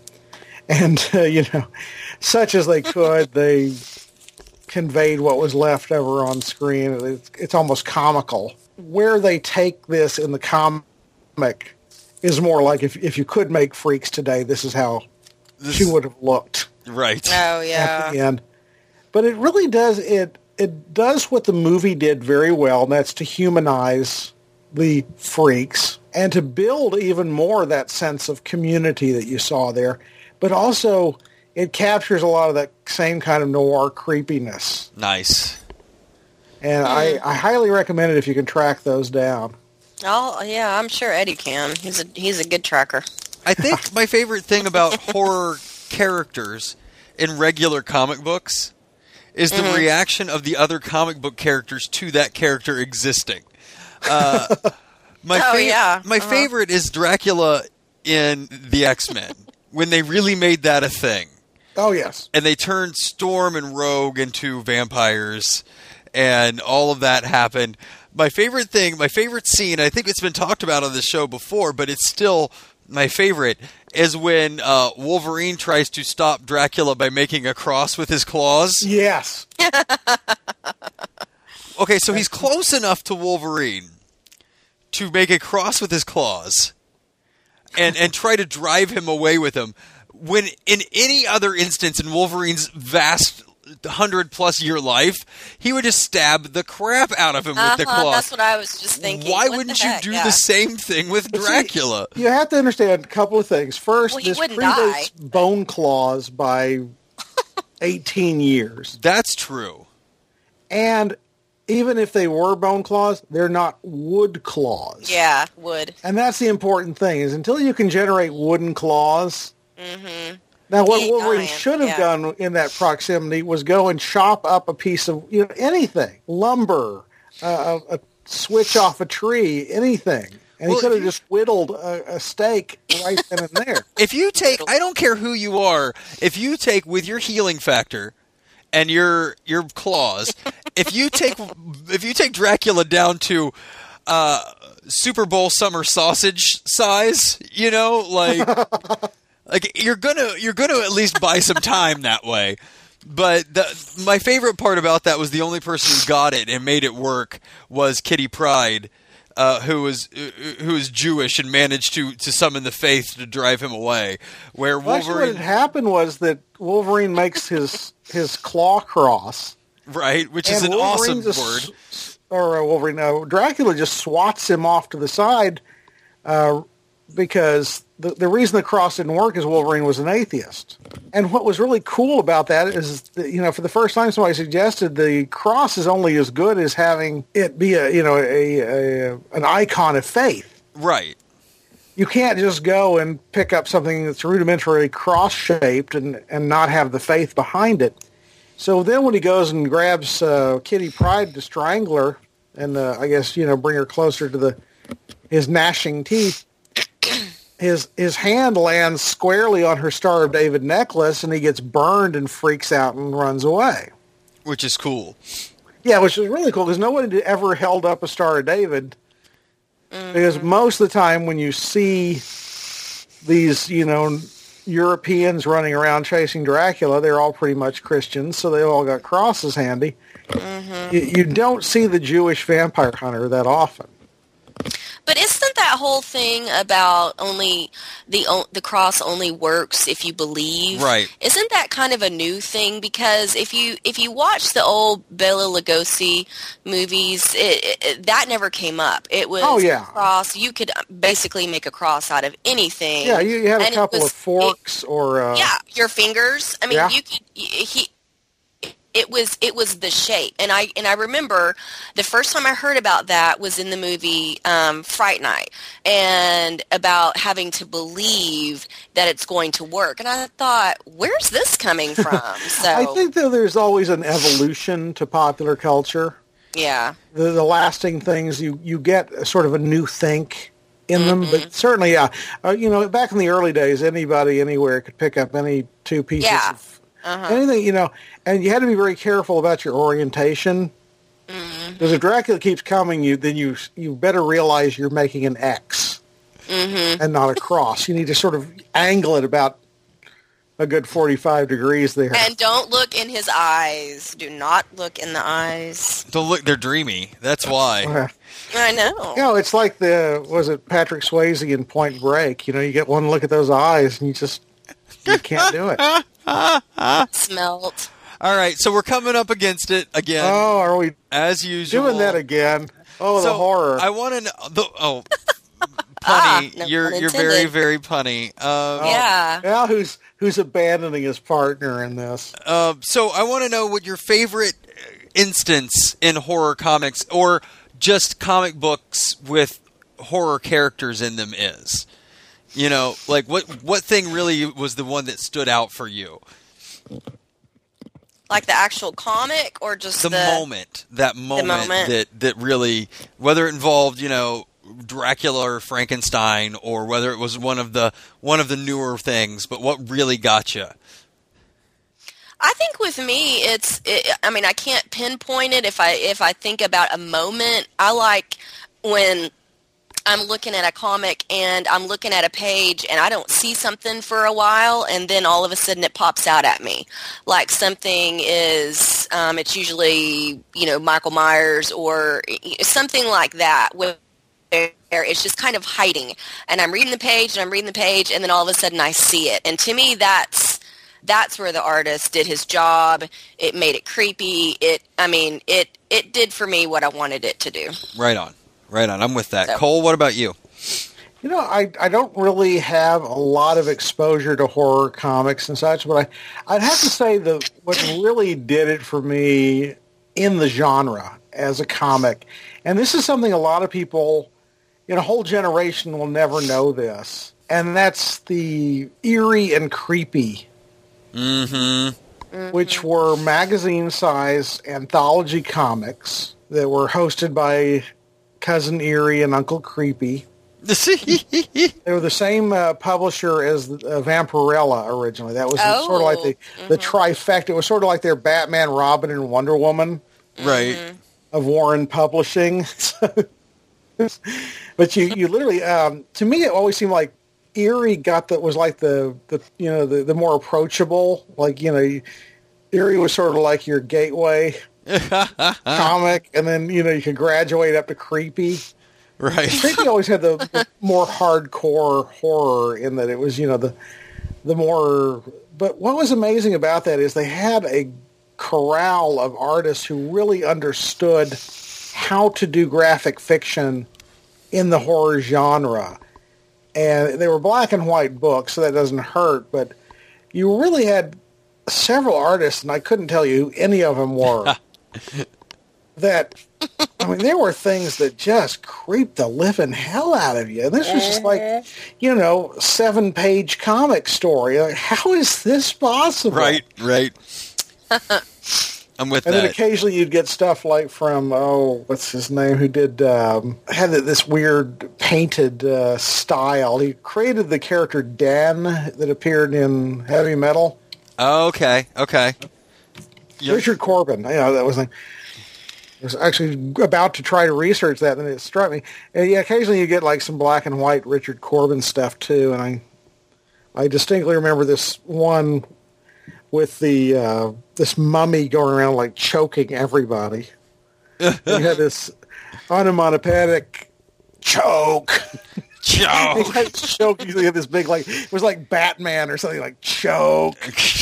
and uh, you know, such as they could, they conveyed what was left over on screen. It's, it's almost comical. Where they take this in the comic is more like if if you could make Freaks today, this is how This- she would have looked Right. Oh at yeah. the end. But it really does it it does what the movie did very well, and that's to humanize the Freaks and to build even more that sense of community that you saw there. But also it captures a lot of that same kind of noir creepiness. Nice. And I, I highly recommend it if you can track those down. Oh yeah, I'm sure Eddie can. He's a he's a good tracker. I think my favorite thing about horror characters in regular comic books is the reaction of the other comic book characters to that character existing. Uh, my Oh, fav- yeah. my Uh-huh. favorite is Dracula in the X-Men when they really made that a thing. Oh, yes. And they turned Storm and Rogue into vampires, and all of that happened. My favorite thing, my favorite scene, I think it's been talked about on the show before, but it's still my favorite, is when uh, Wolverine tries to stop Dracula by making a cross with his claws. Yes. Okay, so he's close enough to Wolverine to make a cross with his claws and, and try to drive him away with him. When in any other instance in Wolverine's vast hundred-plus year life, he would just stab the crap out of him with the Uh-huh, claws. that's what I was just thinking. Why What wouldn't the you heck? do Yeah. the same thing with But see, Dracula? You have to understand a couple of things. First, Well, he this wouldn't predates Bone Claws by eighteen years. That's true. And even if they were bone claws, they're not wood claws. Yeah, would. And that's the important thing, is until you can generate wooden claws. Mm-hmm. Now, what He- Wolverine oh, yeah, should have yeah. done in that proximity was go and chop up a piece of, you know, anything, lumber, uh, a, a switch off a tree, anything. And Well, he could if have you- just whittled a, a steak right then and there. If you take, I don't care who you are, if you take with your healing factor and your your claws, if you take if you take Dracula down to uh, Super Bowl summer sausage size, you know, like like you're gonna you're gonna at least buy some time that way. But the, my favorite part about that was the only person who got it and made it work was Kitty Pryde. Uh, who was uh, who was Jewish and managed to, to summon the faith to drive him away. Where Well, actually, what Wolverine, had happened was that Wolverine makes his his claw cross, right, which is and an Wolverine awesome just, word. or uh, Wolverine, no, Dracula just swats him off to the side uh, because the the reason the cross didn't work is Wolverine was an atheist. And what was really cool about that is, that, you know, for the first time somebody suggested the cross is only as good as having it be a, you know, a, a an icon of faith. Right. You can't just go and pick up something that's rudimentarily cross-shaped and, and not have the faith behind it. So then when he goes and grabs uh, Kitty Pryde to strangle her and uh, I guess, you know, bring her closer to the his gnashing teeth, his his hand lands squarely on her Star of David necklace, and he gets burned and freaks out and runs away. Which is cool. Yeah, which is really cool because nobody ever held up a Star of David. Mm-hmm. Because most of the time when you see these, you know, Europeans running around chasing Dracula, they're all pretty much Christians, so they all got crosses handy. Mm-hmm. You, you don't see the Jewish vampire hunter that often. But isn't that whole thing about only the the cross only works if you believe? Right. Isn't that kind of a new thing? Because if you if you watch the old Bela Lugosi movies, it, it, that never came up. It was oh, yeah. a cross. You could basically make a cross out of anything. Yeah, you, you had a and couple was, of forks it, or uh, yeah, your fingers. I mean, yeah. you could he. It was it was the shape, and I and I remember the first time I heard about that was in the movie um, Fright Night, and about having to believe that it's going to work. And I thought, where's this coming from? So I think that there's always an evolution to popular culture. Yeah, the, the lasting things you you get a sort of a new think in mm-hmm. them, but certainly, yeah, uh, you know, back in the early days, anybody anywhere could pick up any two pieces yeah. of. Uh-huh. Anything, you know, and you had to be very careful about your orientation. Mm-hmm. Because if Dracula keeps coming, you then you you better realize you're making an X mm-hmm. and not a cross. You need to sort of angle it about a good forty-five degrees there. And don't look in his eyes. Do not look in the eyes. Don't look. They're dreamy. That's why. Uh, I know. You know, it's like the was it Patrick Swayze in Point Break? You know, you get one look at those eyes and you just you can't do it. Smelt. All right, so we're coming up against it again. Oh, are we as usual doing that again? Oh, so the horror! I want to know. The, oh, punny! Ah, no you're pun you're very intended. very punny. Um, Yeah. Now who's who's abandoning his partner in this? Uh, so I want to know what your favorite instance in horror comics, or just comic books with horror characters in them, is. You know, like what what thing really was the one that stood out for you? Like the actual comic, or just The, the, moment, that moment, moment. that that really, whether it involved, you know, Dracula or Frankenstein, or whether it was one of the one of the newer things, but what really got you? I think with me, it's. It, I mean, I can't pinpoint it. If I if I think about a moment, I like when I'm looking at a comic and I'm looking at a page and I don't see something for a while, and then all of a sudden it pops out at me. Like something is, um, it's usually, you know, Michael Myers or something like that, where it's just kind of hiding. And I'm reading the page and I'm reading the page, and then all of a sudden I see it. And to me, that's that's where the artist did his job. It made it creepy. It, I mean, it it did for me what I wanted it to do. Right on. Right on. I'm with that. So. Cole, what about you? You know, I, I don't really have a lot of exposure to horror comics and such, but I, I'd have to say that what really did it for me in the genre as a comic, and this is something a lot of people in a whole generation will never know this, and that's the eerie and creepy, Mm-hmm. which were magazine-size anthology comics that were hosted by Cousin Eerie and Uncle Creepy. They were the same uh, publisher as uh, Vampirella originally. That was Oh, sort of like the, mm-hmm. the trifecta. It was sort of like their Batman, Robin, and Wonder Woman Right. of Warren Publishing. But you, you literally, um, to me, it always seemed like Eerie got that was like the, the you know the, the more approachable. Like you know, Eerie was sort of like your gateway comic, and then you know you could graduate up to Creepy. Right. Creepy always had the, the more hardcore horror in that it was, you know, the the more. But what was amazing about that is they had a corral of artists who really understood how to do graphic fiction in the horror genre, and they were black and white books, so that doesn't hurt. But you really had several artists, and I couldn't tell you who any of them were. That, I mean, there were things that just creeped the living hell out of you. And this was just like, you know, seven-page comic story. Like, how is this possible? Right, right. I'm with and that. then occasionally you'd get stuff like from, oh, what's his name, who did, um, had this weird painted uh, style. He created the character Dan that appeared in Heavy Metal. Oh, okay, okay. Yep. Richard Corbin, you know, that was like, I was actually about to try to research that, and it struck me. And yeah, occasionally you get like some black and white Richard Corbin stuff too, and I, I distinctly remember this one with the uh, this mummy going around like choking everybody. You had this onomatopoeic choke. Choke. He had choke. He had this big like it was like Batman or something like choke.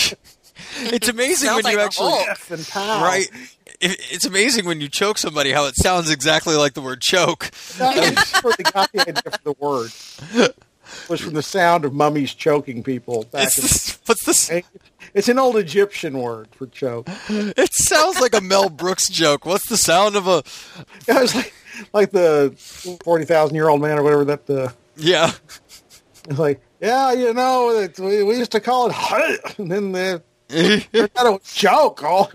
It's amazing Sounds when you like actually F and pow. right. It, it's amazing when you choke somebody how it sounds exactly like the word choke. That's where they got the idea for the word. Was from the sound of mummies choking people. Back It's in, this, what's this? it's an old Egyptian word for choke. It sounds like a Mel Brooks joke. What's the sound of a? It was like like the forty thousand year old man or whatever that the. Yeah. It's like, yeah, you know, it, we, we used to call it, and then the turned out it was joke. All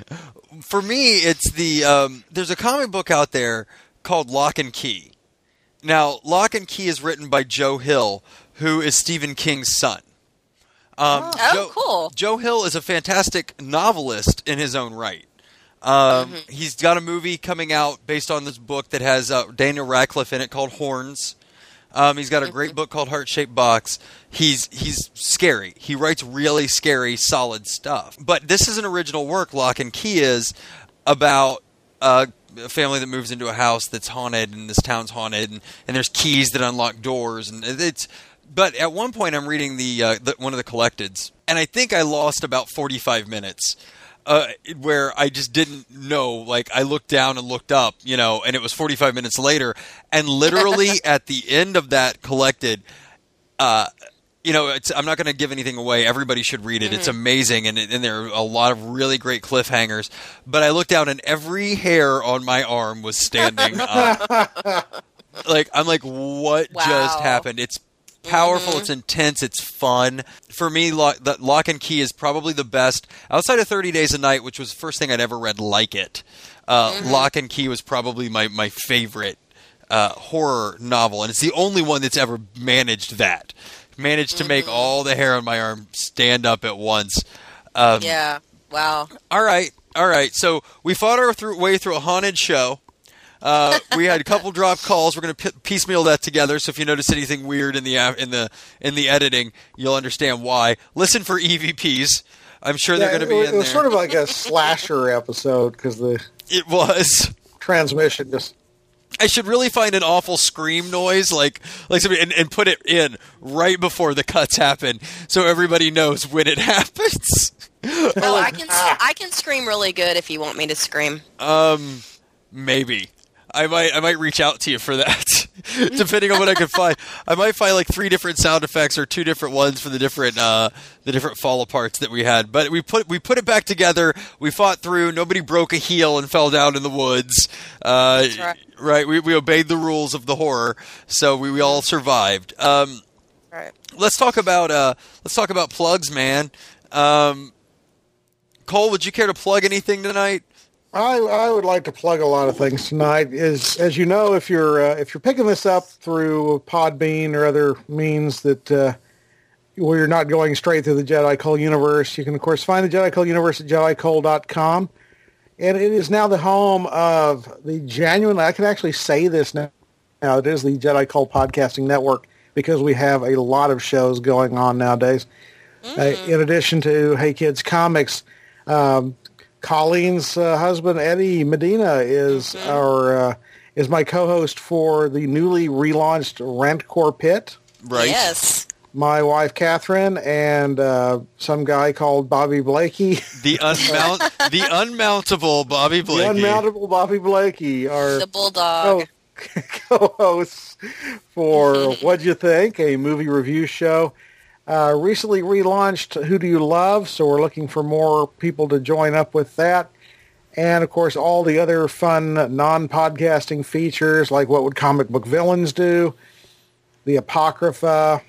For me, it's the um, there's a comic book out there called Lock and Key. Now, Lock and Key is written by Joe Hill, who is Stephen King's son. Um, Oh, Joe, cool. Joe Hill is a fantastic novelist in his own right. Um, Mm-hmm. He's got a movie coming out based on this book that has uh, Daniel Radcliffe in it called Horns. Um, he's got a great book called Heart Shaped Box. He's he's scary. He writes really scary, solid stuff. But this is an original work. Lock and Key is about uh, a family that moves into a house that's haunted, and this town's haunted, and, and there's keys that unlock doors, and it's. But at one point, I'm reading the, uh, the one of the collecteds, and I think I lost about forty-five minutes. Uh, where I just didn't know, like I looked down and looked up, you know, and it was forty-five minutes later, and literally at the end of that collected, uh, you know, it's, I'm not going to give anything away. Everybody should read it. Mm-hmm. It's amazing, and, and there are a lot of really great cliffhangers. But I looked down, and every hair on my arm was standing up. Like I'm like, what Wow. just happened? It's powerful, Mm-hmm. it's intense, it's fun. For me, Lock, the, Lock and Key is probably the best. Outside of thirty Days a Night, which was the first thing I'd ever read like it, uh, mm-hmm. Lock and Key was probably my, my favorite uh, horror novel, and it's the only one that's ever managed that. Managed to mm-hmm. make all the hair on my arm stand up at once. Um, yeah, wow. All right, all right. So we fought our through, way through a haunted show. Uh, we had a couple drop calls. We're going to p- piecemeal that together. So if you notice anything weird in the in the in the editing, you'll understand why. Listen for E V Ps. I'm sure yeah, they're going to be it, in there. there. It was sort of like a slasher episode because the it was transmission just. I should really find an awful scream noise, like like somebody, and, and put it in right before the cuts happen, so everybody knows when it happens. Oh, I can I can scream really good if you want me to scream. Um, maybe. I might I might reach out to you for that, depending on what I can find. I might find like three different sound effects or two different ones for the different uh, the different fall aparts that we had. But we put we put it back together. We fought through. Nobody broke a heel and fell down in the woods. Uh, That's right. Right. We we obeyed the rules of the horror, so we, we all survived. Um, Right. Let's talk about uh, let's talk about plugs, man. Um, Cole, would you care to plug anything tonight? I, I would like to plug a lot of things tonight. Is as you know, if you're uh, if you're picking this up through Podbean or other means that uh, where you're not going straight through the Jedi Cole universe, you can of course find the Jedi Cole universe at Jedi Cole dot com, and it is now the home of the genuine. I can actually say this now. Now it is the Jedi Cole Podcasting Network because we have a lot of shows going on nowadays. Mm. Uh, in addition to Hey Kids Comics. Um, Colleen's uh, husband Eddie Medina is mm-hmm. our uh, is my co-host for the newly relaunched Rentcore Pit. Right. Yes. My wife Catherine and uh, some guy called Bobby Blakey. The unmount the unmountable Bobby Blakey. The unmountable Bobby Blakey are the bulldog co- co-hosts for What'd You Think, a movie review show. Uh, recently relaunched Who Do You Love? So we're looking for more people to join up with that. And, of course, all the other fun non-podcasting features like What Would Comic Book Villains Do? The Apocrypha,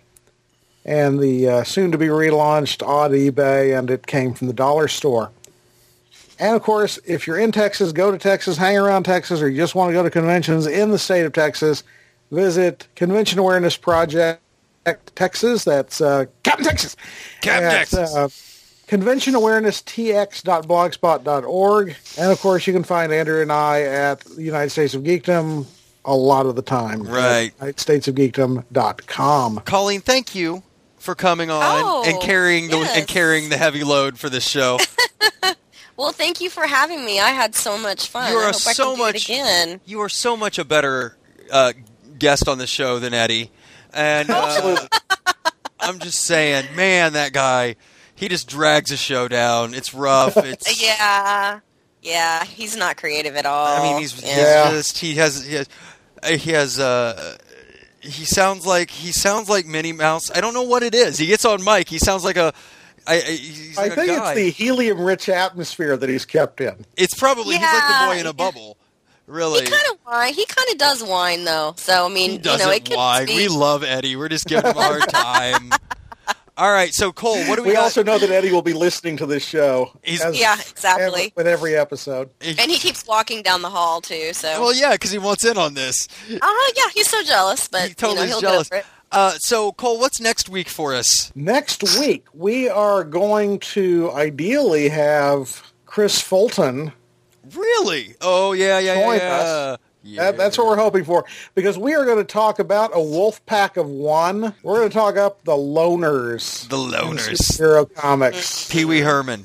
and the uh, soon-to-be relaunched Odd eBay, and It Came from the Dollar Store. And, of course, if you're in Texas, go to Texas, hang around Texas, or you just want to go to conventions in the state of Texas, visit Convention Awareness Project Texas. That's uh, Captain Texas. Captain at, Texas. Uh, convention awareness t x dot blogspot dot org. And, of course, you can find Andrew and I at the United States of Geekdom a lot of the time. Right. United States of Geekdom dot com. Colleen, thank you for coming on Oh, and carrying the yes. and carrying the heavy load for this show. Well, thank you for having me. I had so much fun. You I are hope I so can do much it again. You are so much a better uh, guest on the show than Eddie, and uh, I'm just saying, man, that guy, he just drags the show down. It's rough. It's Yeah, yeah. He's not creative at all. I mean, he's, he's Yeah. just he has he has uh, he has uh, he sounds like he sounds like Minnie Mouse. I don't know what it is. He gets on mic. He sounds like a. I, I, he's I like a think guy. it's the helium-rich atmosphere that he's kept in. It's probably he's like the Yeah, boy in a yeah. bubble. Really, He kind of whine. He kind of does whine though. So I mean, he you doesn't know, it could whine. be. We love Eddie. We're just giving him a hard time. All right, so Cole, what do we, We got? also know that Eddie will be listening to this show. He's- as- Yeah, exactly. ev- with every episode. And he keeps walking down the hall too. So, well, yeah, because he wants in on this. oh yeah, he's so jealous, but He totally you know, is he'll jealous. get over it. Uh, so, Cole, what's next week for us? Next week, we are going to ideally have Chris Fulton. Really? Oh, yeah, yeah, yeah. Join yeah. us. Yeah. That, that's what we're hoping for, because we are going to talk about a wolf pack of one. We're going to talk up the loners. The in loners. Superhero comics. Pee Wee Herman,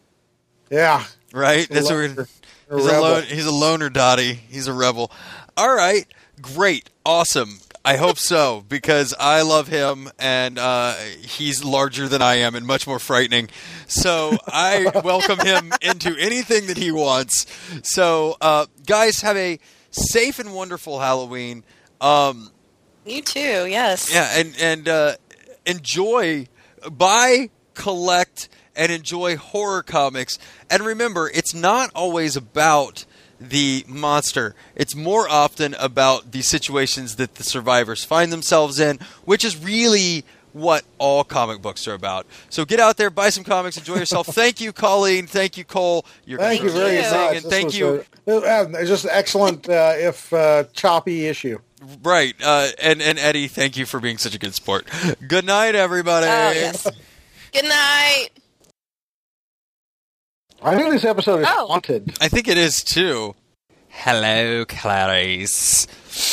Yeah. right? The That's what we're, loner. he's, a rebel. lo- he's a loner, Dottie. He's a rebel. All right. Great. Awesome. I hope so, because I love him, and uh, he's larger than I am and much more frightening. So I welcome him into anything that he wants. So, uh, guys, have a safe and wonderful Halloween. Um, You too. Yes. yeah, and and uh, enjoy, buy, collect, and enjoy horror comics. And remember, it's not always about the monster. It's more often about the situations that the survivors find themselves in, which is really what all comic books are about. So get out there, buy some comics, enjoy yourself. Thank you, Colleen. Thank you, Cole. You're Thank you very amazing. much. And This thank was you. A, uh, just excellent, uh, if uh, choppy issue. Right. Uh, and, and Eddie, thank you for being such a good sport. Good night, everybody. Oh yes. Good night. I think this episode is Oh. haunted. I think it is too. Hello, Clarice.